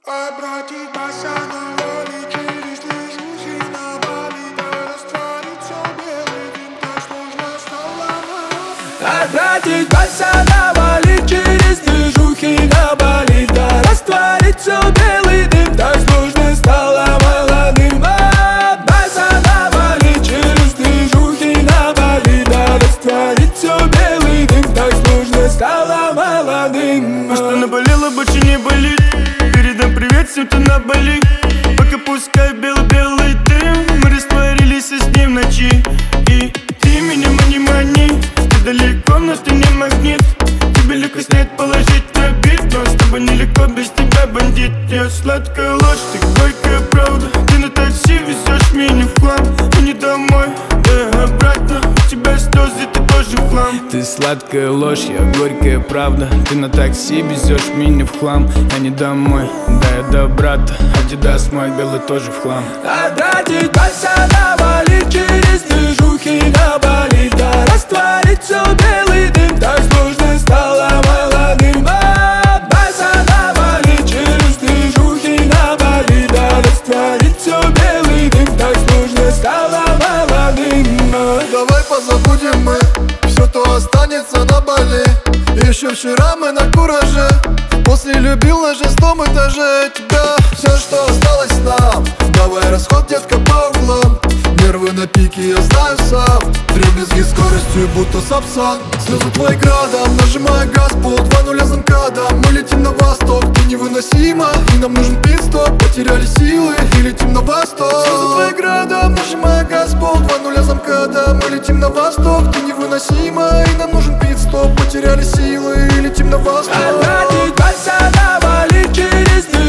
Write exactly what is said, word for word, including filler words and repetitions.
Обратиться на воли через движухи на Бали, да растворится белый дым, так сложно стало мало. Обратиться на воли через движухи на Бали, да растворится белый дым, так сложно стало молодым. Обратиться на воли через движухи на Бали, да растворится белый дым, так сложно стало молодым. А что наболело, больше не болит. Передам привет всем, кто на Бали. Пока пускай белый-белый дым, мы растворились с ним в ночи. И ты меня мани мани, ты далеко, но ты не магнит. Тебе легко снять, положить на бит, но с тобой нелегко, без тебя бандит. Я сладкая ложь, ты горькая правда. Ты на такси везешь меня в хлам, но не домой, да обратно. У тебя слезы, ты тоже в хлам. Ты сладкая ложь, я горькая правда. Ты на такси везешь меня в хлам, я не домой, да я до брата. Адидас мой белый тоже в хлам. Обратиться на Бали через движухи на Бали, да растворится белый дым, так сложно стало молодым. Обратиться на Бали через движухи на Бали, да растворится белый дым, так сложно стало молодым. Давай позабудем мы все, то останется на Бали. Еще вчера мы на кураже, после любил на шестом этаже тебя. Все, что осталось нам, давай расход, детка, по углам. Нервы на пике, я знаю сам. Дребезги скоростью, будто сапсан. Слезы твои градом, нажимая газ, пол два нуля замкадом. Мы летим на восток, ты невыносима, и нам нужен пит-стоп. Потеряли силы и летим на восток. Слезы твои градом, нажимая газ, пол два нуля замкадом. Мы летим на восток, ты невыносима, и нам нужен пит-стоп. Потеряли силы и летим на восток. Обратиться на Бали через